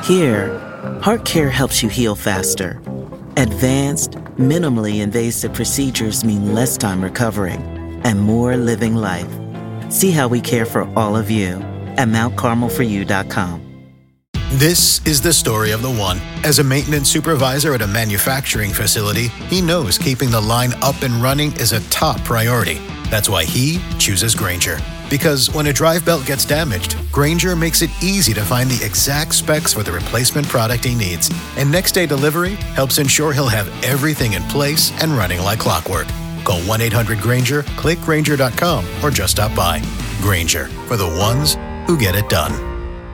Here, HeartCare helps you heal faster. Advanced, minimally invasive procedures mean less time recovering and more living life. See how we care for all of you at mountcarmelforyou.com. This is the story of the one. As a maintenance supervisor at a manufacturing facility, he knows keeping the line up and running is a top priority. That's why he chooses Grainger. Because when a drive belt gets damaged, Grainger makes it easy to find the exact specs for the replacement product he needs. And next-day delivery helps ensure he'll have everything in place and running like clockwork. Call 1-800-GRAINGER, click Grainger.com, or just stop by. Grainger, for the ones who get it done.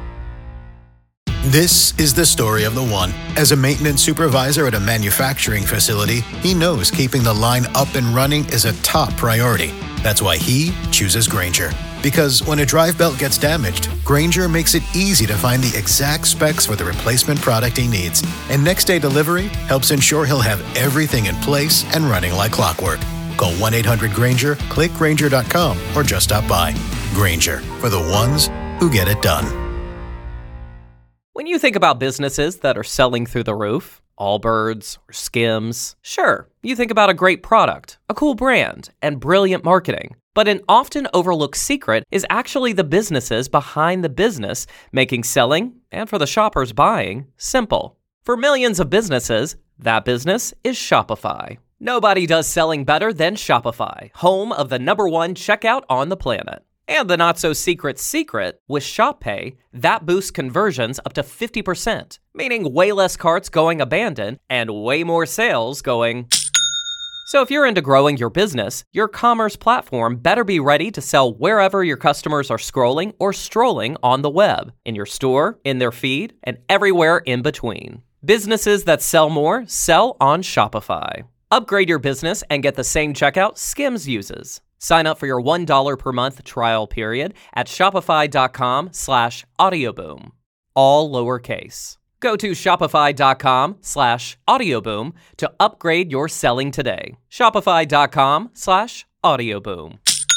This is the story of the one. As a maintenance supervisor at a manufacturing facility, he knows keeping the line up and running is a top priority. That's why he chooses Grainger. Because when a drive belt gets damaged, Grainger makes it easy to find the exact specs for the replacement product he needs. And next-day delivery helps ensure he'll have everything in place and running like clockwork. Call 1-800-GRAINGER, click Grainger.com, or just stop by. Grainger, for the ones who get it done. When you think about businesses that are selling through the roof, Allbirds or Skims, sure, you think about a great product, a cool brand, and brilliant marketing. But an often overlooked secret is actually the businesses behind the business, making selling, and for the shoppers buying, simple. For millions of businesses, that business is Shopify. Nobody does selling better than Shopify, home of the #1 checkout on the planet. And the not-so-secret secret, with ShopPay, that boosts conversions up to 50%, meaning way less carts going abandoned and way more sales going. So if you're into growing your business, your commerce platform better be ready to sell wherever your customers are scrolling or strolling on the web, in your store, in their feed, and everywhere in between. Businesses that sell more sell on Shopify. Upgrade your business and get the same checkout Skims uses. Sign up for your $1 per month trial period at shopify.com/audioboom. All lowercase. Go to shopify.com/audioboom to upgrade your selling today. Shopify.com/audioboom.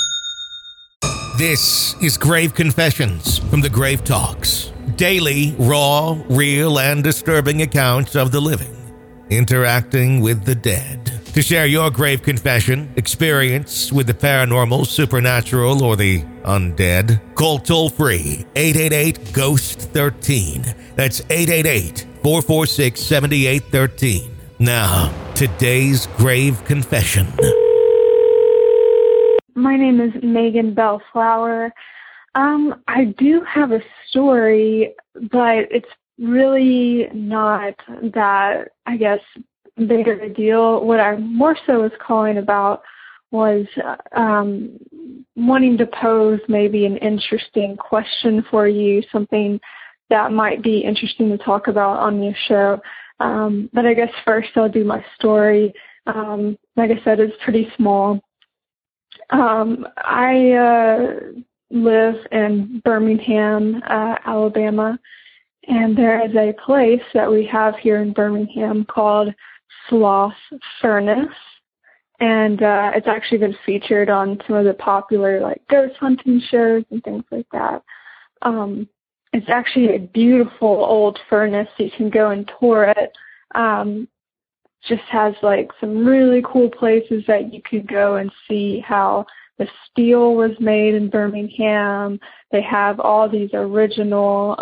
This is Grave Confessions from the Grave Talks. Daily, raw, real, and disturbing accounts of the living interacting with the dead. To share your grave confession, experience with the paranormal, supernatural, or the undead, call toll-free 888-GHOST-13. That's 888-446-7813. Now, today's grave confession. My name is Megan Bellflower. I do have a story, but it's really not that, I guess, big of a deal. What I more so was calling about was wanting to pose maybe an interesting question for you, something that might be interesting to talk about on your show. But I guess first I'll do my story. Like I said, it's pretty small. I live in Birmingham, Alabama, and there is a place that we have here in Birmingham called Sloth Furnace, and it's actually been featured on some of the popular ghost hunting shows and things like that. It's actually a beautiful old furnace. You can go and tour it. Just has some really cool places that you could go and see how the steel was made in Birmingham. They have all these original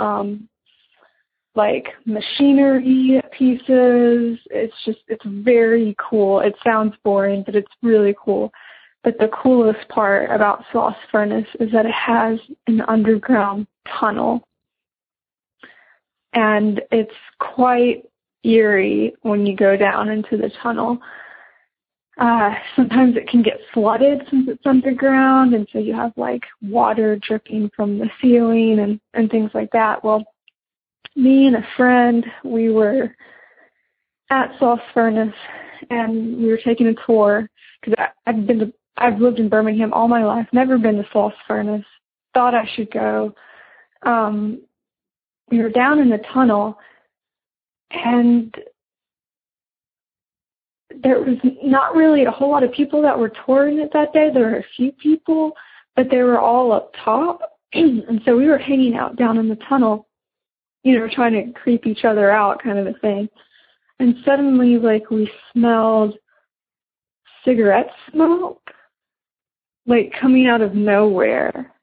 machinery pieces. It's very cool. It sounds boring, but it's really cool. But the coolest part about Sloth Furnace is that it has an underground tunnel. And it's quite eerie when you go down into the tunnel. Sometimes it can get flooded since it's underground, and so you have water dripping from the ceiling and things like that. Well, me and a friend, we were at Sloth Furnace, and we were taking a tour because I've lived in Birmingham all my life, never been to Sloth Furnace. Thought I should go. We were down in the tunnel, and there was not really a whole lot of people that were touring it that day. There were a few people, but they were all up top, and so we were hanging out down in the tunnel. trying to creep each other out kind of a thing. And suddenly, like, we smelled cigarette smoke, like, coming out of nowhere.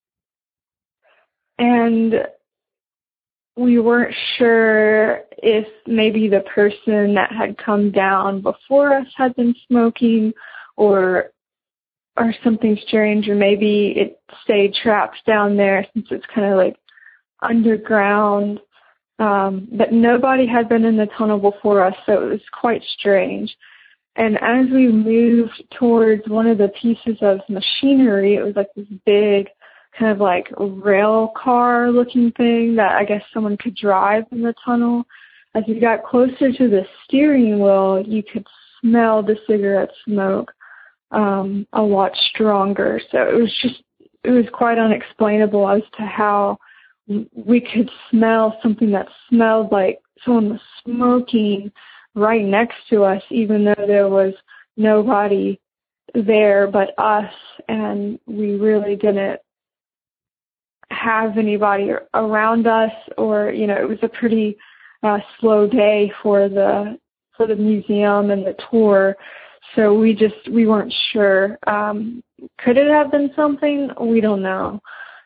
And we weren't sure if maybe the person that had come down before us had been smoking or something strange, or maybe it stayed trapped down there since it's kind of like underground. But nobody had been in the tunnel before us, so it was quite strange. And as we moved towards one of the pieces of machinery, it was like this big kind of like rail car looking thing that I guess someone could drive in the tunnel. As we got closer to the steering wheel, you could smell the cigarette smoke a lot stronger. So it was quite unexplainable as to how we could smell something that smelled like someone was smoking right next to us, even though there was nobody there but us, and we really didn't have anybody around us, or it was a pretty slow day for the museum and the tour, so we weren't sure. Could it have been something? We don't know.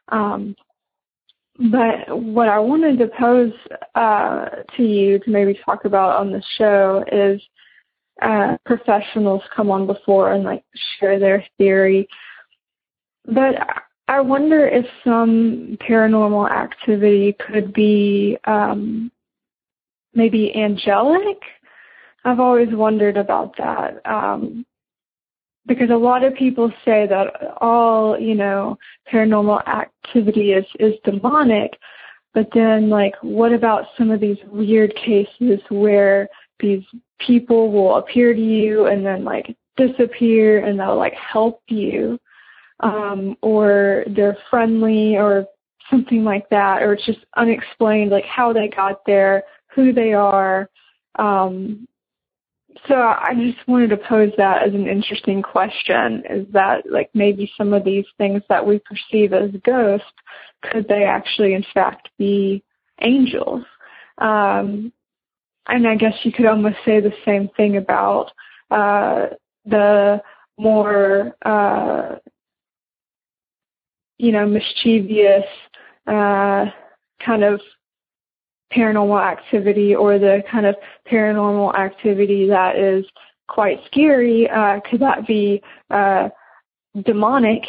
But what I wanted to pose to you to maybe talk about on the show is professionals come on before and like share their theory. But I wonder if some paranormal activity could be maybe angelic. I've always wondered about that. Because a lot of people say that all, paranormal activity is demonic, but then, like, what about some of these weird cases where these people will appear to you and then, like, disappear and they'll, like, help you, or they're friendly or something like that, or it's just unexplained, like, how they got there, who they are. So I just wanted to pose that as an interesting question, is that, like, maybe some of these things that we perceive as ghosts, could they actually, in fact, be angels? And I guess you could almost say the same thing about the more, mischievous kind of paranormal activity, or the kind of paranormal activity that is quite scary. Could that be demonic?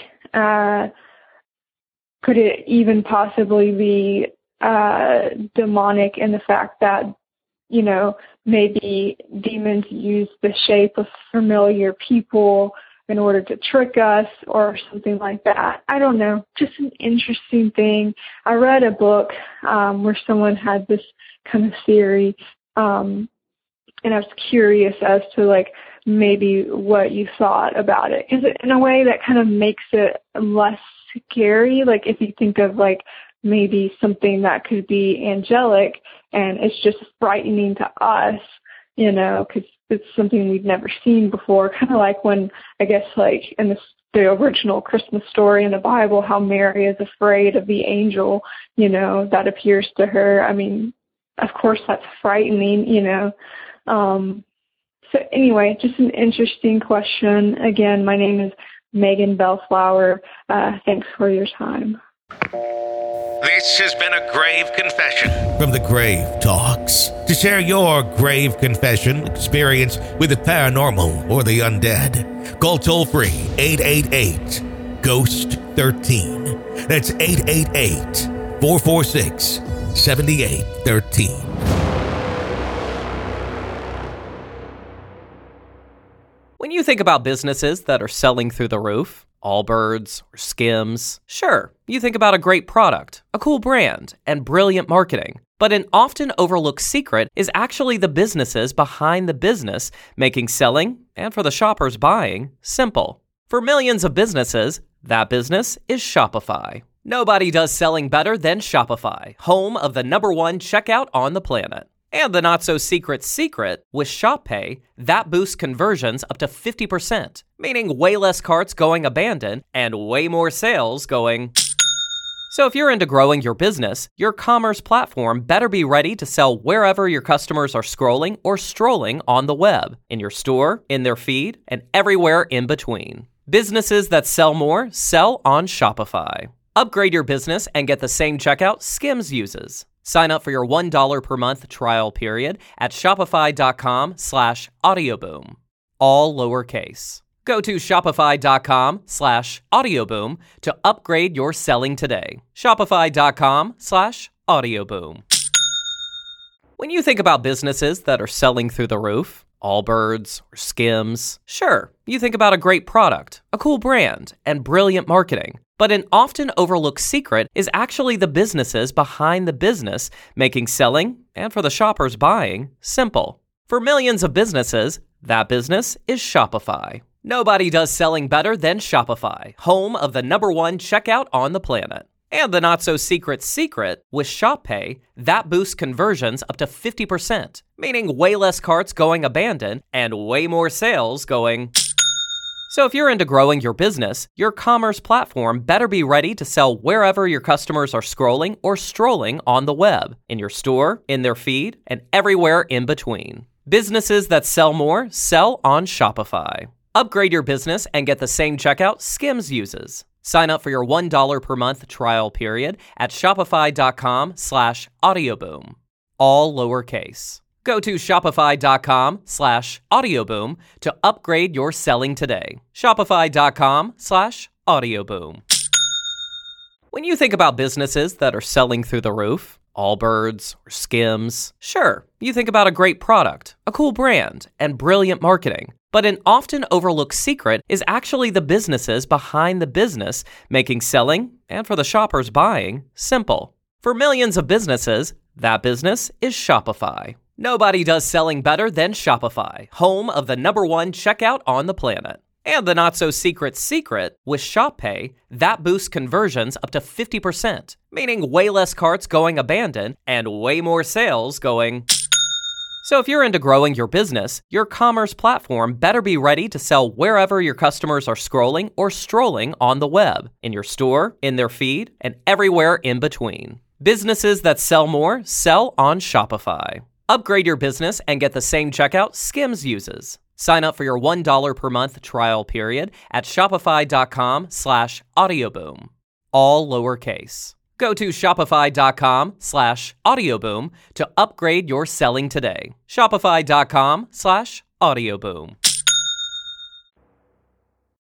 Could it even possibly be demonic in the fact that, maybe demons use the shape of familiar people in order to trick us or something like that? I don't know. Just an interesting thing. I read a book where someone had this kind of theory, and I was curious as to, like, maybe what you thought about it. Is it in a way that kind of makes it less scary? Like, if you think of, like, maybe something that could be angelic and it's just frightening to us, because it's something we've never seen before. Kind of like when, I guess, like in the original Christmas story in the Bible, how Mary is afraid of the angel, that appears to her. I mean, of course that's frightening, So anyway, just an interesting question. Again, my name is Megan Bellflower. Thanks for your time. This has been a grave confession from the Grave Talks. To share your grave confession experience with the paranormal or the undead, call toll-free 888-GHOST-13. That's 888-446-7813. When you think about businesses that are selling through the roof, Allbirds or Skims, sure, you think about a great product, a cool brand, and brilliant marketing. But an often overlooked secret is actually the businesses behind the business, making selling, and for the shoppers buying, simple. For millions of businesses, that business is Shopify. Nobody does selling better than Shopify, home of the #1 checkout on the planet. And the not-so-secret secret, with Shop Pay, that boosts conversions up to 50%, meaning way less carts going abandoned and way more sales going So if you're into growing your business, your commerce platform better be ready to sell wherever your customers are scrolling or strolling on the web, in your store, in their feed, and everywhere in between. Businesses that sell more sell on Shopify. Upgrade your business and get the same checkout Skims uses. Sign up for your $1 per month trial period at shopify.com/audioboom. All lowercase. Go to shopify.com/audioboom to upgrade your selling today. Shopify.com/audioboom. When you think about businesses that are selling through the roof, Allbirds or Skims, sure, you think about a great product, a cool brand, and brilliant marketing. But an often overlooked secret is actually the businesses behind the business making selling, and for the shoppers buying, simple. For millions of businesses, that business is Shopify. Nobody does selling better than Shopify, home of the #1 checkout on the planet. And the not-so-secret secret, with Shop Pay, that boosts conversions up to 50%, meaning way less carts going abandoned and way more sales going. So if you're into growing your business, your commerce platform better be ready to sell wherever your customers are scrolling or strolling on the web, in your store, in their feed, and everywhere in between. Businesses that sell more sell on Shopify. Upgrade your business and get the same checkout Skims uses. Sign up for your $1 per month trial period at shopify.com/audioboom. All lowercase. Go to shopify.com/audioboom to upgrade your selling today. Shopify.com/audioboom. When you think about businesses that are selling through the roof, Allbirds or Skims, sure, you think about a great product, a cool brand, and brilliant marketing. But an often overlooked secret is actually the businesses behind the business making selling, and for the shoppers buying, simple. For millions of businesses, that business is Shopify. Nobody does selling better than Shopify, home of the #1 checkout on the planet. And the not-so-secret secret, with Shop Pay, that boosts conversions up to 50%, meaning way less carts going abandoned and way more sales going. So if you're into growing your business, your commerce platform better be ready to sell wherever your customers are scrolling or strolling on the web, in your store, in their feed, and everywhere in between. Businesses that sell more sell on Shopify. Upgrade your business and get the same checkout Skims uses. Sign up for your $1 per month trial period at shopify.com/audioboom. All lowercase. Go to shopify.com/audioboom to upgrade your selling today. Shopify.com/audioboom.